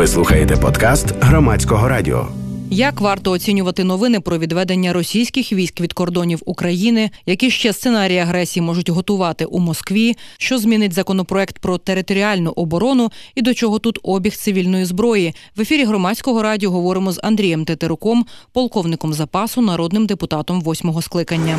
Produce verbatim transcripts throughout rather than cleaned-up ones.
Ви слухаєте подкаст Громадського радіо. Як варто оцінювати новини про відведення російських військ від кордонів України, які ще сценарії агресії можуть готувати у Москві, що змінить законопроект про територіальну оборону і до чого тут обіг цивільної зброї? В ефірі Громадського радіо говоримо з Андрієм Тетеруком, полковником запасу, народним депутатом восьмого скликання.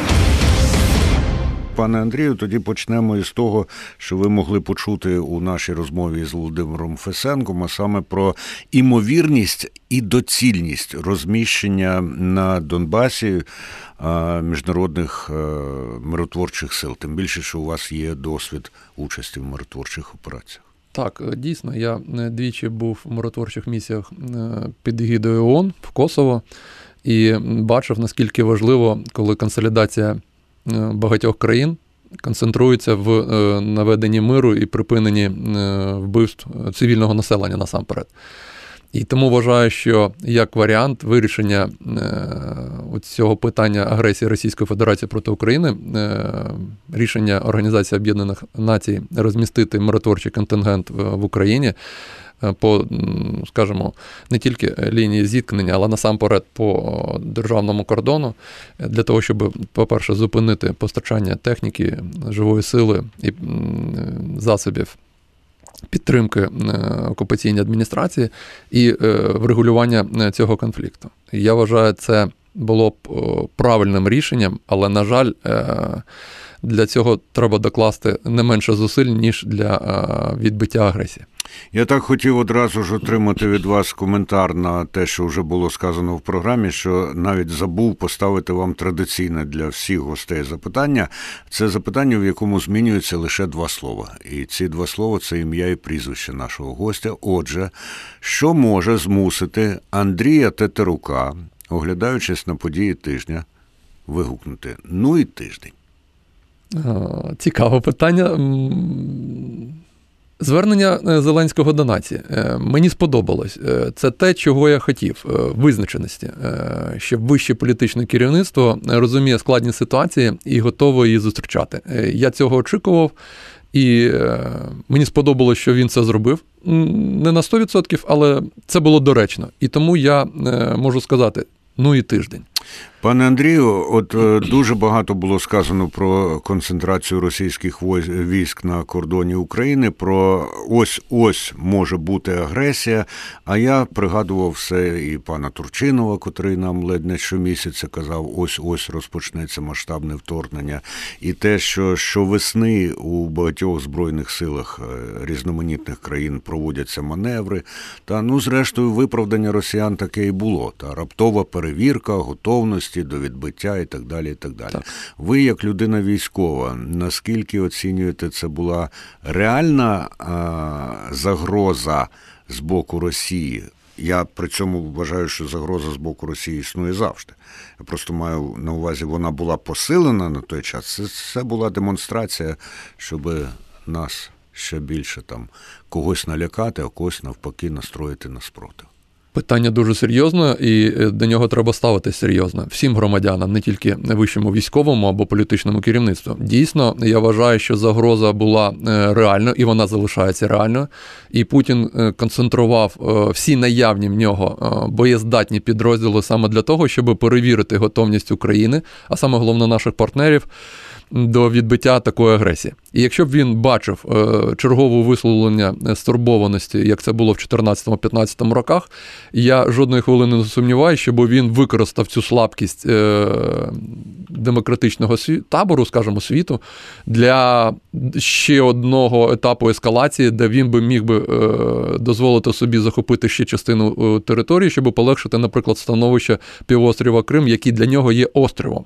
Пане Андрію, тоді почнемо із того, що ви могли почути у нашій розмові з Володимиром Фесенком, а саме про імовірність і доцільність розміщення на Донбасі міжнародних миротворчих сил. Тим більше, що у вас є досвід участі в миротворчих операціях. Так, дійсно, я двічі був в миротворчих місіях під егідою ООН в Косово і бачив, наскільки важливо, коли консолідація багатьох країн концентрується в наведенні миру і припиненні вбивств цивільного населення насамперед. І тому вважаю, що як варіант вирішення цього питання агресії Російської Федерації проти України, рішення Організації Об'єднаних Націй розмістити миротворчий контингент в Україні по, скажімо, не тільки лінії зіткнення, але насамперед по державному кордону, для того, щоб, по-перше, зупинити постачання техніки, живої сили і засобів підтримки окупаційній адміністрації і врегулювання цього конфлікту. Я вважаю, це було б правильним рішенням, але, на жаль, для цього треба докласти не менше зусиль, ніж для відбиття агресії. Я так хотів одразу ж отримати від вас коментар на те, що вже було сказано в програмі, що навіть забув поставити вам традиційне для всіх гостей запитання. Це запитання, в якому змінюється лише два слова. І ці два слова – це ім'я і прізвище нашого гостя. Отже, що може змусити Андрія Тетерука, оглядаючись на події тижня, вигукнути «Ну і тиждень»? Цікаве питання. Звернення Зеленського до нації. Мені сподобалось. Це те, чого я хотів. Визначеності. Щоб вище політичне керівництво розуміє складність ситуації і готово її зустрічати. Я цього очікував. І мені сподобалось, що він це зробив. Не на сто відсотків, але це було доречно. І тому я можу сказати, ну і тиждень. Пане Андрію, от дуже багато було сказано про концентрацію російських військ на кордоні України, про ось-ось може бути агресія, а я пригадував все і пана Турчинова, котрий нам ледь не щомісяця казав, ось-ось розпочнеться масштабне вторгнення, і те, що щовесни у багатьох збройних силах різноманітних країн проводяться маневри, та, ну, зрештою, виправдання росіян таке і було, та раптова перевірка, готовність до відбиття і так далі, і так далі. Так. Ви, як людина військова, наскільки оцінюєте, це була реальна а, загроза з боку Росії? Я при цьому вважаю, що загроза з боку Росії існує завжди. Я просто маю на увазі, вона була посилена на той час. Це, це була демонстрація, щоб нас ще більше там когось налякати, а когось навпаки настроїти на спротив. Питання дуже серйозне, і до нього треба ставитись серйозно. Всім громадянам, не тільки вищому військовому або політичному керівництву. Дійсно, я вважаю, що загроза була реальною, і вона залишається реальною. І Путін концентрував всі наявні в нього боєздатні підрозділи саме для того, щоб перевірити готовність України, а саме головне наших партнерів, до відбиття такої агресії. І якщо б він бачив е, чергове висловлення стурбованості, як це було в чотирнадцятому-п'ятнадцятому роках, я жодної хвилини не сумніваюся, щоб він використав цю слабкість е, демократичного сві- табору, скажімо, світу, для ще одного етапу ескалації, де він би міг би е, дозволити собі захопити ще частину е, території, щоб полегшити, наприклад, становище півострова Крим, який для нього є островом.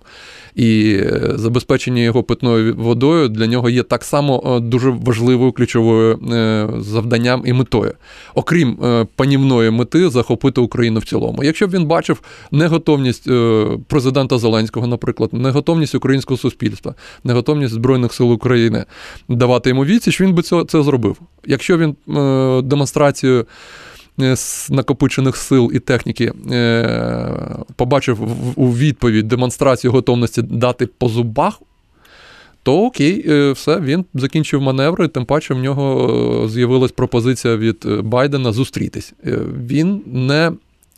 І забезпечення його питною водою для нього є так само дуже важливою ключовою завданням і метою. Окрім панівної мети захопити Україну в цілому. Якщо б він бачив неготовність президента Зеленського, наприклад, неготовність українського суспільства, неготовність Збройних сил України давати йому відсіч, він би це, це зробив. Якщо він демонстрацію з накопичених сил і техніки побачив у відповідь демонстрацію готовності дати по зубах, то окей, все, він закінчив маневри, тим паче в нього з'явилась пропозиція від Байдена зустрітись. Він не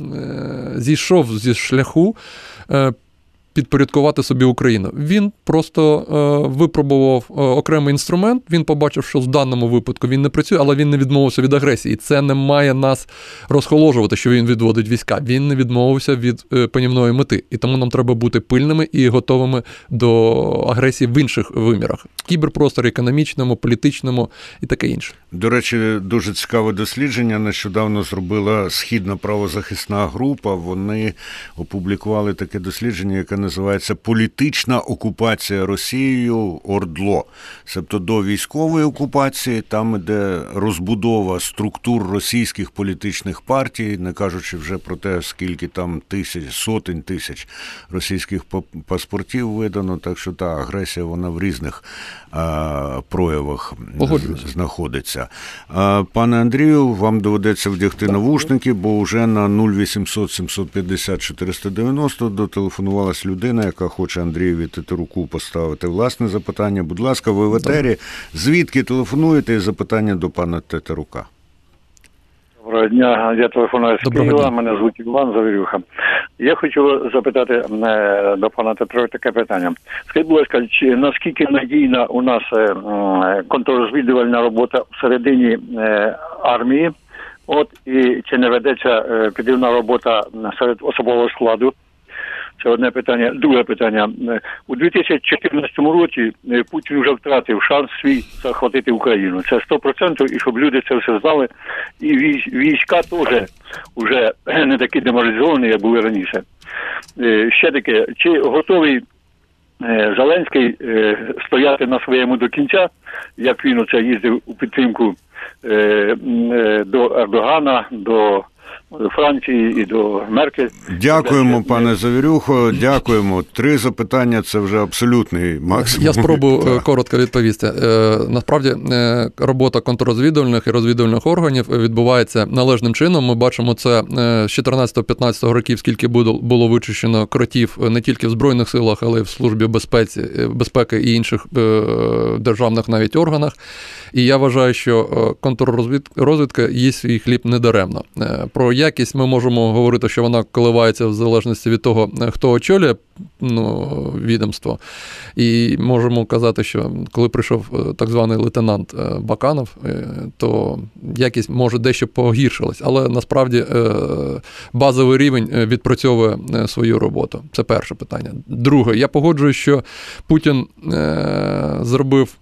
зійшов зі шляху підпорядкувати собі Україну. Він просто е, випробував е, окремий інструмент, він побачив, що в даному випадку він не працює, але він не відмовився від агресії. І це не має нас розхоложувати, що він відводить війська. Він не відмовився від е, панівної мети. І тому нам треба бути пильними і готовими до агресії в інших вимірах. Кіберпросторі, економічному, політичному і таке інше. До речі, дуже цікаве дослідження нещодавно зробила Східна правозахисна група. Вони опублікували таке дослідження, яке називається «Політична окупація Росією ОРДЛО». Тобто до військової окупації, там іде розбудова структур російських політичних партій, не кажучи вже про те, скільки там тисяч, сотень тисяч російських паспортів видано, так що та агресія, вона в різних а, проявах знаходиться. А, пане Андрію, вам доведеться вдягти навушники, бо вже на нуль вісімсот сімсот п'ятдесят чотириста дев'яносто дотелефонувалась людина, яка хоче Андрієві Тетеруку поставити власне запитання. Будь ласка, ви в етері. Звідки телефонуєте? І запитання до пана Тетерука. Доброго дня, я телефоную з Києва, мене звуть Іван Завірюха. Я хочу запитати до пана Тетерука таке питання. Скажіть, будь ласка, чи наскільки надійна у нас контррозвідувальна робота всередині армії, от, і чи не ведеться підривна робота серед особового складу? Це одне питання. Друге питання. У дві тисячі чотирнадцятому році Путін вже втратив шанс свій захватити Україну. Це сто відсотків, і щоб люди це все знали. І війська теж вже не такі деморалізовані, як були раніше. Ще таке, чи готовий Зеленський стояти на своєму до кінця, як він оце їздив у підтримку до Ердогана, до Франції і до Меркель. Дякуємо, пане Завірюхо, дякуємо. Три запитання – це вже абсолютний максимум. Я спробую коротко відповісти. Насправді, робота контррозвідувальних і розвідувальних органів відбувається належним чином. Ми бачимо це з чотирнадцятого-п'ятнадцятого років, скільки було вичищено кротів не тільки в Збройних силах, але й в Службі безпеці, безпеки і інших державних навіть органах. І я вважаю, що контррозвідка їсть свій хліб недаремно. Про якість ми можемо говорити, що вона коливається в залежності від того, хто очолює ну, відомство. І можемо казати, що коли прийшов так званий лейтенант Баканов, то якість може дещо погіршилась. Але насправді базовий рівень відпрацьовує свою роботу. Це перше питання. Друге, я погоджуюсь, що Путін зробив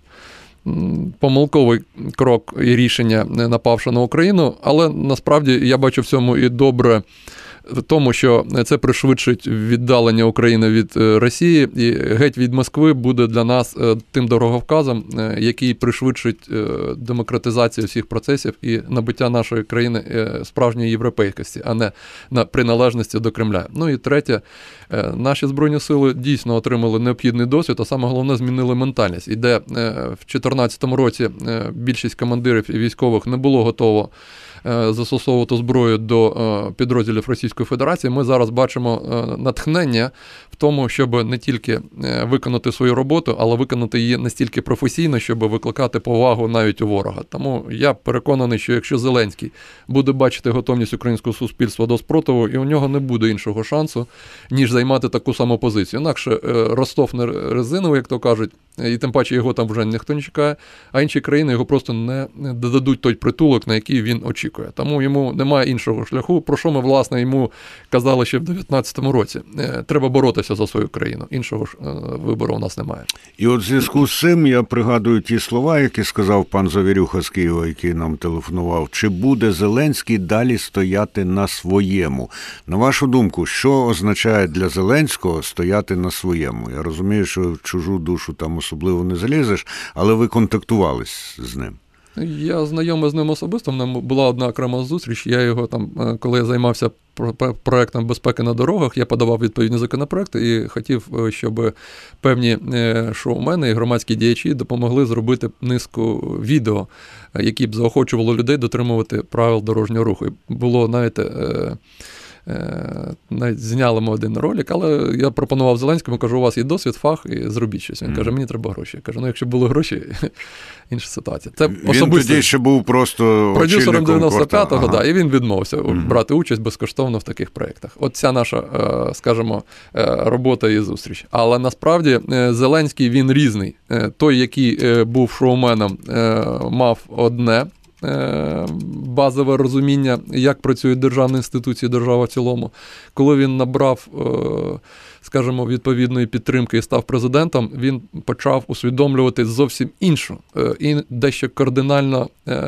помилковий крок і рішення, напавши на Україну, але насправді я бачу в цьому і добре в тому, що це пришвидшить віддалення України від Росії, і геть від Москви буде для нас тим дороговказом, який пришвидшить демократизацію всіх процесів і набуття нашої країни справжньої європейськості, а не на приналежності до Кремля. Ну і третє, наші Збройні сили дійсно отримали необхідний досвід, а саме головне змінили ментальність. І де в дві тисячі чотирнадцятому році більшість командирів і військових не було готово застосовувати зброю до підрозділів Російської Федерації, ми зараз бачимо натхнення в тому, щоб не тільки виконати свою роботу, але виконати її настільки професійно, щоб викликати повагу навіть у ворога. Тому я переконаний, що якщо Зеленський буде бачити готовність українського суспільства до спротиву, і у нього не буде іншого шансу, ніж займати таку саму позицію. Інакше Ростов не резиновий, як то кажуть, і тим паче його там вже ніхто не чекає, а інші країни його просто не додадуть той притулок, на який він очікує. Тому йому немає іншого шляху, про що ми, власне, йому казали ще в дев'ятнадцятому році. Треба боротися за свою країну. Іншого ж вибору у нас немає. І от в зв'язку з цим я пригадую ті слова, які сказав пан Завірюха з Києва, який нам телефонував. Чи буде Зеленський далі стояти на своєму? На вашу думку, що означає для Зеленського стояти на своєму? Я розумію, що в чужу душу там особливо не залізеш, але ви контактувались з ним. Я знайомий з ним особисто, в мене була одна окрема зустріч, я його там, коли я займався проектом безпеки на дорогах, я подавав відповідні законопроекти і хотів, щоб певні шоумени і громадські діячі допомогли зробити низку відео, які б заохочували людей дотримувати правил дорожнього руху. І було, знаєте, навіть зняли ми один ролик, але я пропонував Зеленському, кажу, у вас є досвід, фах, і зробіть щось. Він mm. каже, мені треба гроші. Я кажу, ну якщо були гроші, інша ситуація. Це він особисто... тоді ще був просто продюсером дев'яносто п'ятого, ага. да, і він відмовився mm. брати участь безкоштовно в таких проєктах. От ця наша, скажімо, робота і зустріч. Але насправді Зеленський, він різний. Той, який був шоуменом, мав одне базове розуміння, як працюють державні інституції, держава в цілому. Коли він набрав, скажімо, відповідної підтримки і став президентом, він почав усвідомлювати зовсім іншу і дещо кардинально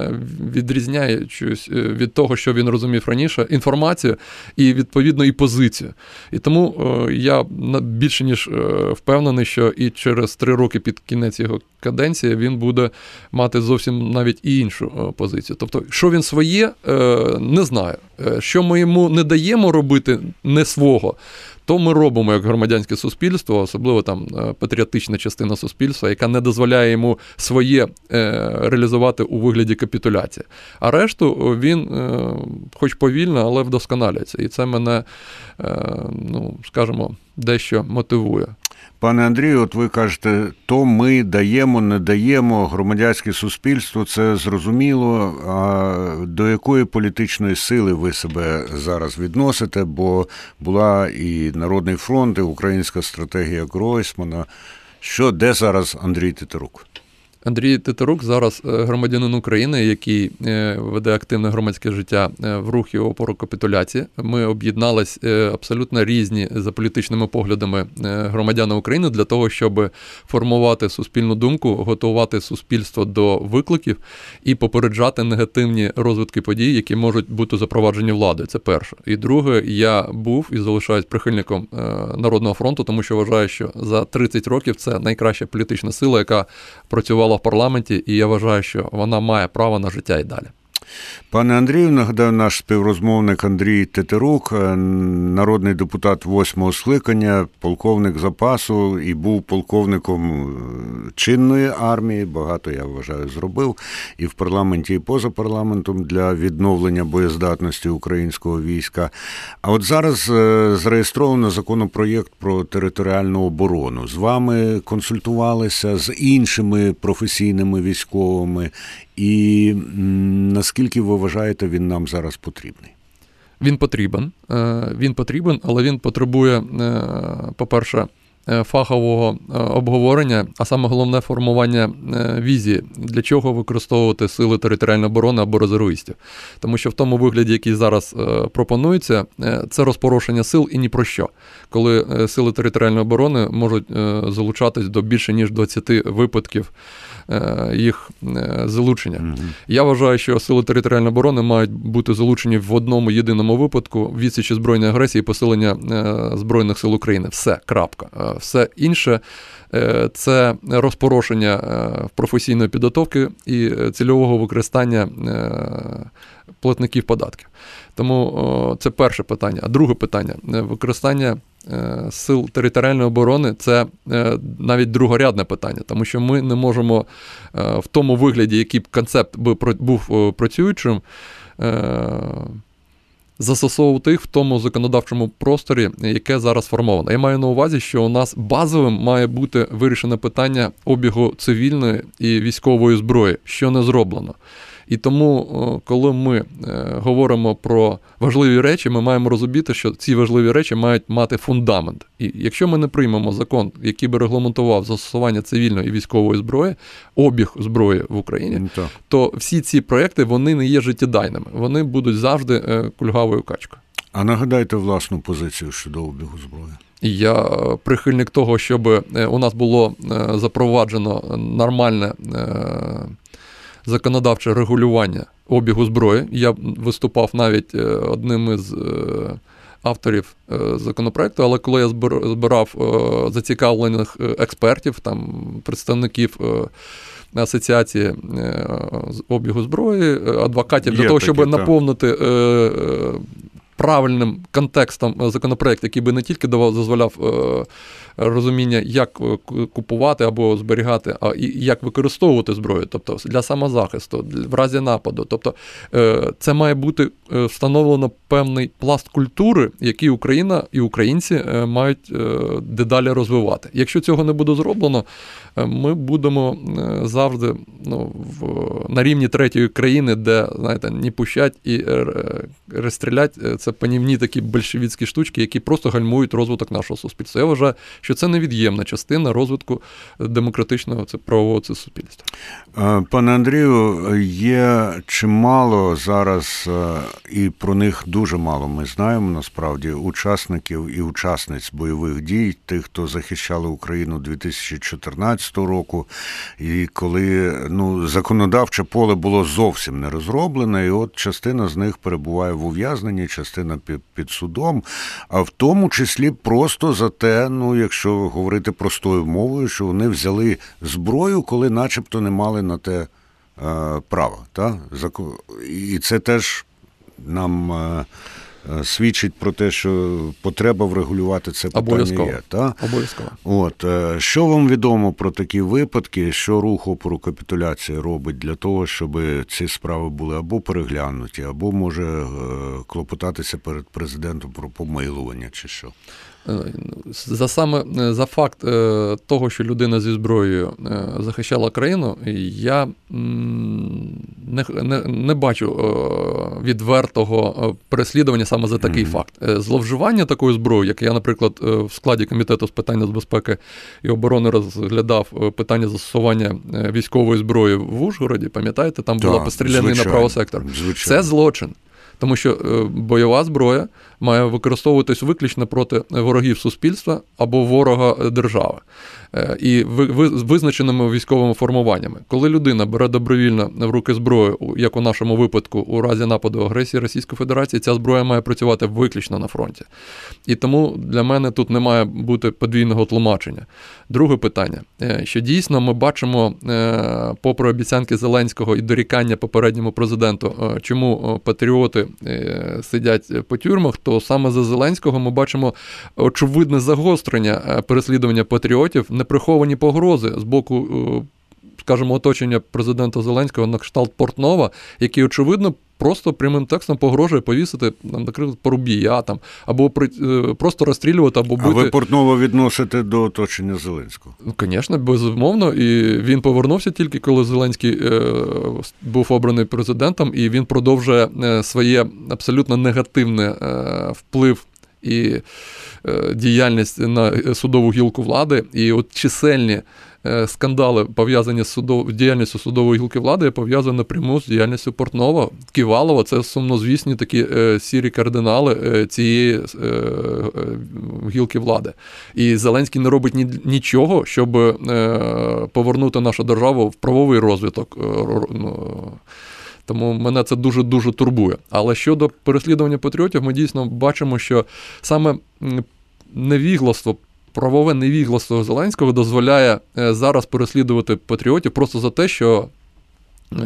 відрізняючись від того, що він розумів раніше, інформацію і, відповідно, і позицію. І тому я більше ніж впевнений, що і через три роки під кінець його каденції він буде мати зовсім навіть і іншу позицію. Тобто, що він своє, не знаю. Що ми йому не даємо робити не свого, то ми робимо як громадянське суспільство, особливо там патріотична частина суспільства, яка не дозволяє йому своє е, реалізувати у вигляді капітуляції. А решту він, е, хоч повільно, але вдосконалюється. І це мене, е, ну, скажімо, дещо мотивує. Пане Андрію, от ви кажете, то ми даємо, не даємо, громадянське суспільство, це зрозуміло. А до якої політичної сили ви себе зараз відносите? Бо була і Народний фронт, і Українська стратегія Гройсмана. Що, де зараз Андрій Тетерук? Андрій Тетерук зараз громадянин України, який веде активне громадське життя в рухі опору капітуляції. Ми об'єднались абсолютно різні за політичними поглядами громадяни України для того, щоб формувати суспільну думку, готувати суспільство до викликів і попереджати негативні розвитки подій, які можуть бути запроваджені владою. Це перше. І друге, я був і залишаюсь прихильником Народного фронту, тому що вважаю, що за тридцять років це найкраща політична сила, яка працювала в парламенті, і я вважаю, що вона має право на життя і далі. Пане Андрію, нагадаю, наш співрозмовник Андрій Тетерук, народний депутат восьмого скликання, полковник запасу і був полковником чинної армії, багато, я вважаю, зробив і в парламенті, і поза парламентом для відновлення боєздатності українського війська. А от зараз зареєстровано законопроєкт про територіальну оборону. З вами консультувалися, з іншими професійними військовими, і наскільки ви вважаєте, він нам зараз потрібний? Він потрібен. Він потрібен, але він потребує, по-перше, фахового обговорення, а саме головне формування візії, для чого використовувати сили територіальної оборони або резервістів. Тому що в тому вигляді, який зараз пропонується, це розпорошення сил і ні про що. Коли сили територіальної оборони можуть залучатись до більше ніж двадцяти випадків їх залучення. Mm-hmm. Я вважаю, що сили територіальної оборони мають бути залучені в одному єдиному випадку – відсічі збройної агресії і посилення Збройних сил України. Все, крапка. Все інше – це розпорошення професійної підготовки і цільового використання платників податків. Тому це перше питання. А друге питання – використання сил територіальної оборони – це навіть другорядне питання, тому що ми не можемо в тому вигляді, який б концепт був працюючим, застосовувати їх в тому законодавчому просторі, яке зараз сформовано. Я маю на увазі, що у нас базовим має бути вирішене питання обігу цивільної і військової зброї, що не зроблено. І тому, коли ми говоримо про важливі речі, ми маємо розуміти, що ці важливі речі мають мати фундамент. І якщо ми не приймемо закон, який би регламентував застосування цивільної і військової зброї, обіг зброї в Україні, mm-hmm. то всі ці проекти, вони не є життєдайними. Вони будуть завжди кульгавою качкою. А нагадайте власну позицію щодо обігу зброї. Я прихильник того, щоб у нас було запроваджено нормальне законодавче регулювання обігу зброї. Я виступав навіть одним із авторів законопроекту, але коли я збирав зацікавлених експертів, там, представників асоціації з обігу зброї, адвокатів, Є для того, такі, щоб так. наповнити правильним контекстом законопроект, який би не тільки давав, дозволяв е, розуміння, як купувати або зберігати, а і як використовувати зброю, тобто для самозахисту, в разі нападу. Тобто е, це має бути встановлено певний пласт культури, який Україна і українці мають дедалі розвивати. Якщо цього не буде зроблено, ми будемо завжди ну, в, на рівні третьої країни, де, знаєте, не пущать і розстрілять. Це панівні такі большевіцькі штучки, які просто гальмують розвиток нашого суспільства. Я вважаю, що це невід'ємна частина розвитку демократичного це правового це суспільства. Пане Андрію, є чимало зараз, і про них дуже мало ми знаємо, насправді, учасників і учасниць бойових дій, тих, хто захищали Україну дві тисячі чотирнадцятого року, і коли ну, законодавче поле було зовсім не розроблене, і от частина з них перебуває в ув'язненні, частина під, під судом, а в тому числі просто за те, ну, якщо говорити простою мовою, що вони взяли зброю, коли начебто не мали на те е, права. Та? І це теж нам е, свідчить про те, що потреба врегулювати це питання Обов'язково. є. Та? Обов'язково. От, е, що вам відомо про такі випадки, що рух опору капітуляції робить для того, щоб ці справи були або переглянуті, або може е, клопотатися перед президентом про помилування чи що? За саме за факт того, що людина зі зброєю захищала країну, я не, не, не бачу відвертого переслідування саме за такий mm-hmm. факт. Зловживання такою зброєю, як я, наприклад, в складі Комітету з питань нацбезпеки і оборони розглядав питання застосування військової зброї в Ужгороді, пам'ятаєте, там була да, пострілянина правого сектору. Звичайно. Це злочин. Тому що бойова зброя має використовуватись виключно проти ворогів суспільства або ворога держави. І визначеними військовими формуваннями. Коли людина бере добровільно в руки зброю, як у нашому випадку, у разі нападу агресії Російської Федерації, ця зброя має працювати виключно на фронті. І тому для мене тут не має бути подвійного тлумачення. Друге питання, що дійсно ми бачимо, попри обіцянки Зеленського і дорікання попередньому президенту, чому патріоти сидять по тюрмах, то саме за Зеленського ми бачимо очевидне загострення переслідування патріотів, неприховані погрози з боку, скажімо, оточення президента Зеленського на кшталт Портнова, який, очевидно, просто прямим текстом погрожує повісити, наприклад, Парубія, там, або при, просто розстрілювати, або бити. А ви Портнова відносите до оточення Зеленського? Ну, звісно, безумовно. І він повернувся тільки, коли Зеленський е, був обраний президентом, і він продовжує е, своє абсолютно негативне е, вплив і е, діяльність на судову гілку влади. І от чисельні скандали, пов'язані з судов... діяльністю судової гілки влади, пов'язані напряму з діяльністю Портнова, Ківалова. Це сумнозвісні такі е, сірі кардинали е, цієї е, е, гілки влади. І Зеленський не робить ні, нічого, щоб е, повернути нашу державу в правовий розвиток. Е, ну, Тому мене це дуже-дуже турбує. Але щодо переслідування патріотів, ми дійсно бачимо, що саме невігластво, правове невігластво Зеленського дозволяє зараз переслідувати патріотів просто за те, що е,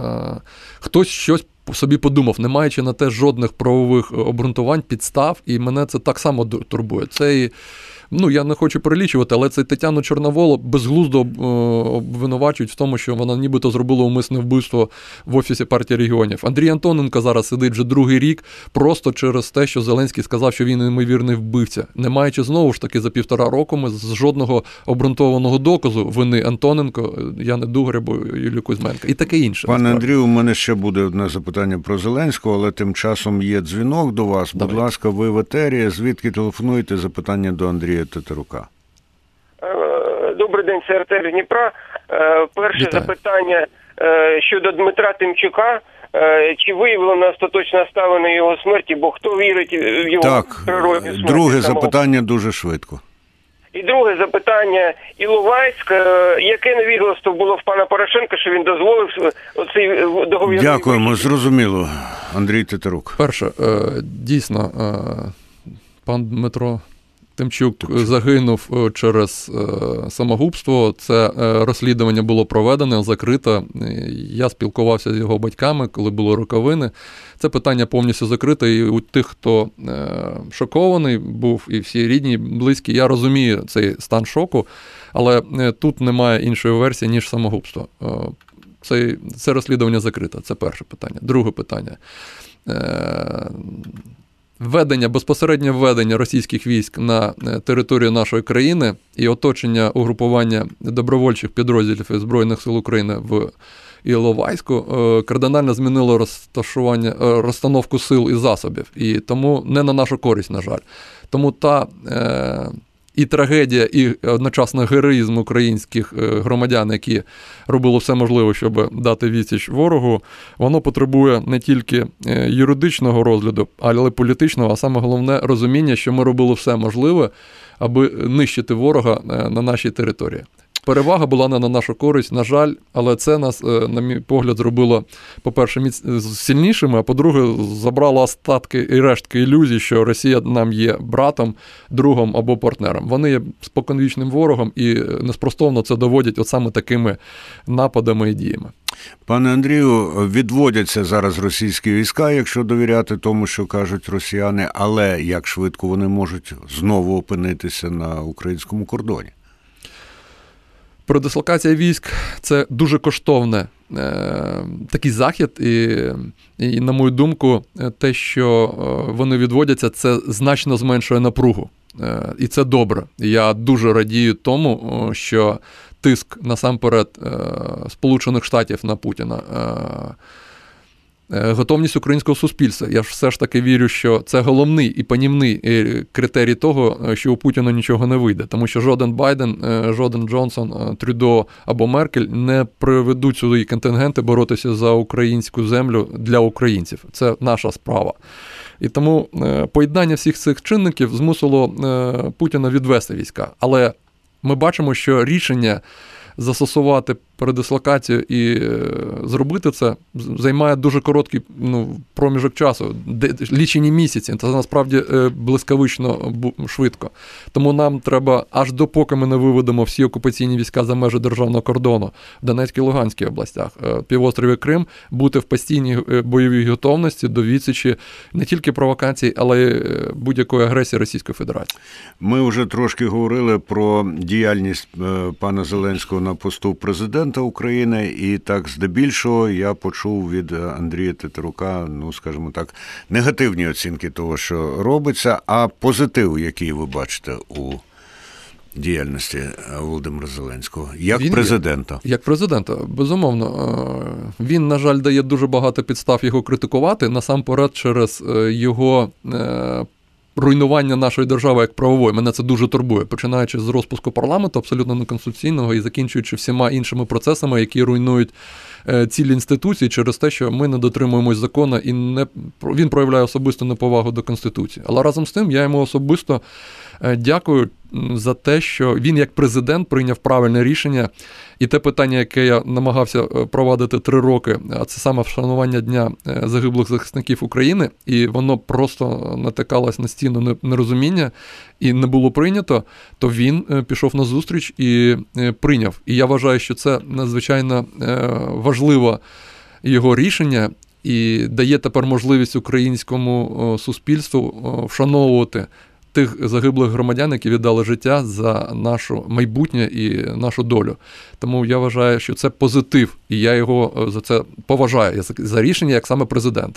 хтось щось собі подумав, не маючи на те жодних правових обґрунтувань, підстав, і мене це так само турбує. Це і, ну, я не хочу перелічувати, але це Тетяну Чорновол безглуздо обвинувачують в тому, що вона нібито зробила умисне вбивство в Офісі партії регіонів. Андрій Антоненко зараз сидить вже другий рік просто через те, що Зеленський сказав, що він ймовірний вбивця. Не маючи знову ж таки за півтора року ми з жодного обґрунтованого доказу вини Антоненко, Яни Дугребу, Юлії Кузьменка і таке інше. Пане Андрію, у мене ще буде одне запитання про Зеленського, але тим часом є дзвінок до вас. Давай. Будь ласка, ви в етері. Звідки телефонуєте? Запитання до Андрія Тетерука. Добрий день, це Артем Дніпра. Перше Вітаю. Запитання щодо Дмитра Тимчука. Чи виявлено остаточне ставлення його смерті, бо хто вірить в його так, природну смерть? Друге запитання дуже швидко. І друге запитання. Іловайськ, яке невігластво було в пана Порошенка, що він дозволив оцей договір? Дякуємо, зрозуміло. Андрій Тетерук. Перше, дійсно, пан Дмитро Тимчук загинув через самогубство. Це розслідування було проведене, закрите. Я спілкувався з його батьками, коли були роковини. Це питання повністю закрите. І у тих, хто шокований був, і всі рідні, близькі, я розумію цей стан шоку, але тут немає іншої версії, ніж самогубство. Це, це розслідування закрите. Це перше питання. Друге питання. введення, безпосереднє введення російських військ на територію нашої країни і оточення угрупування добровольчих підрозділів Збройних сил України в Іловайську кардинально змінило розташування, розстановку сил і засобів. І тому не на нашу користь, на жаль. Тому та е, і трагедія, і одночасно героїзм українських громадян, які робили все можливе, щоб дати відсіч ворогу, воно потребує не тільки юридичного розгляду, але й політичного, а саме головне розуміння, що ми робили все можливе, аби нищити ворога на нашій території. Перевага була не на нашу користь, на жаль, але це нас, на мій погляд, зробило, по-перше, сильнішими, а по-друге, забрало остатки і рештки ілюзій, що Росія нам є братом, другом або партнером. Вони є споконвічним ворогом і неспростовно це доводять от саме такими нападами і діями. Пане Андрію, відводяться зараз російські війська, якщо довіряти тому, що кажуть росіяни, але як швидко вони можуть знову опинитися на українському кордоні? Передислокація військ – це дуже коштовне е, такий захід, і, і, на мою думку, те, що вони відводяться, це значно зменшує напругу. Е, і це добре. Я дуже радію тому, що тиск, насамперед, е, Сполучених Штатів на Путіна, е, готовність українського суспільства. Я ж все ж таки вірю, що це головний і панівний критерій того, що у Путіна нічого не вийде. Тому що жоден Байден, жоден Джонсон, Трюдо або Меркель не приведуть свої контингенти боротися за українську землю для українців. Це наша справа. І тому поєднання всіх цих чинників змусило Путіна відвести війська. Але ми бачимо, що рішення застосувати передислокацію і зробити це займає дуже короткий ну, проміжок часу, лічені місяці. Це насправді блискавично швидко. Тому нам треба, аж допоки ми не виведемо всі окупаційні війська за межі державного кордону в Донецькій і Луганській областях, півострові Крим, бути в постійній бойовій готовності до відсічі не тільки провокацій, але й будь-якої агресії Російської Федерації. Ми вже трошки говорили про діяльність пана Зеленського на посту президента України, і так здебільшого я почув від Андрія Тетерука, ну, скажімо так, негативні оцінки того, що робиться, а позитив, який ви бачите у діяльності Володимира Зеленського, як він, президента? Як президента, безумовно. Він, на жаль, дає дуже багато підстав його критикувати, насамперед через його руйнування нашої держави як правової. Мене це дуже турбує, починаючи з розпуску парламенту, абсолютно неконституційного, і закінчуючи всіма іншими процесами, які руйнують цілі інституції через те, що ми не дотримуємось закону, і не, він проявляє особисту неповагу до Конституції. Але разом з тим я йому особисто дякую за те, що він як президент прийняв правильне рішення. І те питання, яке я намагався провадити три роки, а це саме вшанування Дня загиблих захисників України, і воно просто натикалось на стіну нерозуміння і не було прийнято, то він пішов на зустріч і прийняв. І я вважаю, що це надзвичайно важливе його рішення, і дає тепер можливість українському суспільству вшановувати тих загиблих громадян, які віддали життя за нашу майбутнє і нашу долю. Тому я вважаю, що це позитив, і я його за це поважаю, за рішення як саме президента.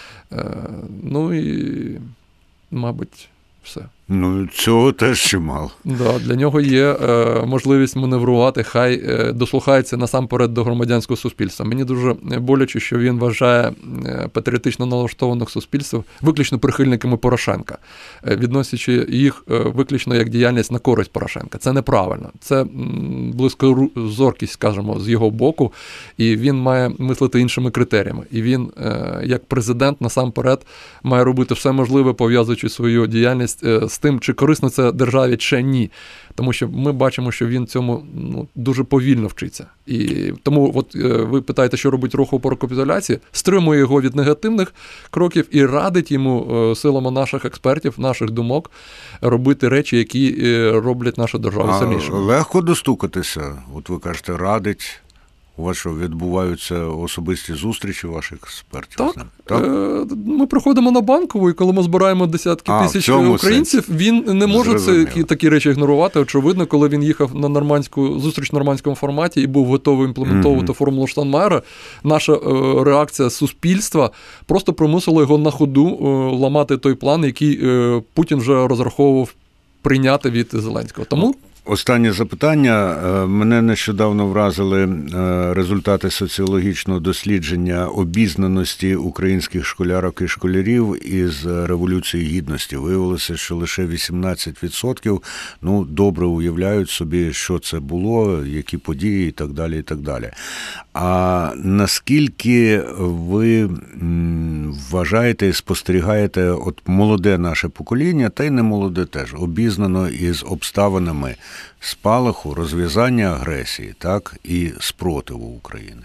Ну і, мабуть, все. Ну, цього теж чимало. Да, для нього є е, можливість маневрувати, хай е, дослухається насамперед до громадянського суспільства. Мені дуже боляче, що він вважає е, патріотично налаштованих суспільств виключно прихильниками Порошенка, е, відносячи їх е, виключно як діяльність на користь Порошенка. Це неправильно. Це близькозоркість, скажімо, з його боку, і він має мислити іншими критеріями. І він, е, як президент, насамперед, має робити все можливе, пов'язуючи свою діяльність е, з тим, чи корисно це державі, чи ні. Тому що ми бачимо, що він цьому ну, дуже повільно вчиться. І тому от ви питаєте, що робить рух по рекапітуляції, стримує його від негативних кроків і радить йому силами наших експертів, наших думок робити речі, які роблять нашу державу сильнішою. Легко достукатися? От ви кажете, радить. У вас що, відбуваються особисті зустрічі ваших експертів? Так. так? Ми приходимо на Банкову, і коли ми збираємо десятки а, тисяч українців, сенсі. Він не може ці, такі речі ігнорувати. Очевидно, коли він їхав на нормандську зустріч в нормандському форматі і був готовий імплементовувати mm-hmm. формулу Штайнмаєра, наша е, реакція суспільства просто примусила його на ходу е, ламати той план, який е, Путін вже розраховував прийняти від Зеленського. Тому останнє запитання. Мене нещодавно вразили результати соціологічного дослідження обізнаності українських школярок і школярів із Революції Гідності. Виявилося, що лише вісімнадцять відсотків ну, добре уявляють собі, що це було, які події і так далі, і так далі. А наскільки ви вважаєте і спостерігаєте от молоде наше покоління, та й не молоде теж, обізнано із обставинами спалаху, розв'язання агресії, так, і спротиву України?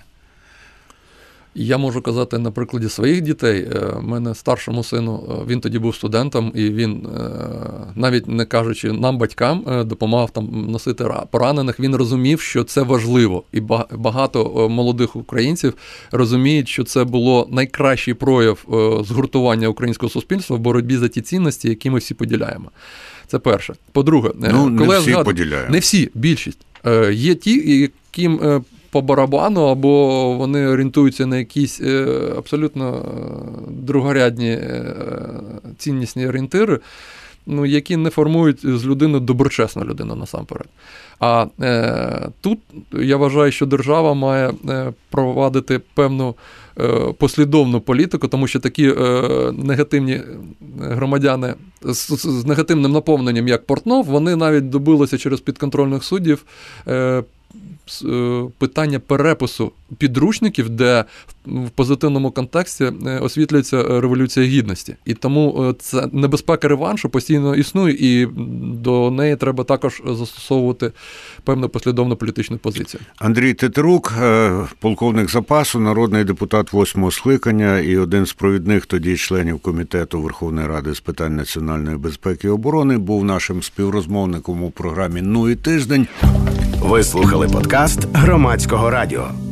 Я можу казати на прикладі своїх дітей. У мене старшому сину, він тоді був студентом, і він, навіть не кажучи нам, батькам, допомагав там носити поранених. Він розумів, що це важливо. І багато молодих українців розуміють, що це було найкращий прояв згуртування українського суспільства в боротьбі за ті цінності, які ми всі поділяємо. Це перше. По-друге, ну, коли не я всі згадую, поділяємо. Не всі, більшість. Є ті, яким по барабану, або вони орієнтуються на якісь абсолютно другорядні ціннісні орієнтири, ну, які не формують з людини доброчесну людину насамперед. А е, тут я вважаю, що держава має провадити певну е, послідовну політику, тому що такі е, негативні громадяни з, з негативним наповненням, як Портнов, вони навіть добилися через підконтрольних суддів е, питання перепису підручників, де в позитивному контексті освітлюється Революція Гідності. І тому це небезпека реваншу постійно існує, і до неї треба також застосовувати певну послідовну політичну позицію. Андрій Тетерук, полковник запасу, народний депутат восьмого скликання і один з провідних тоді членів Комітету Верховної Ради з питань національної безпеки і оборони, був нашим співрозмовником у програмі «Ну і тиждень». Ви слухали подкаст Громадського радіо.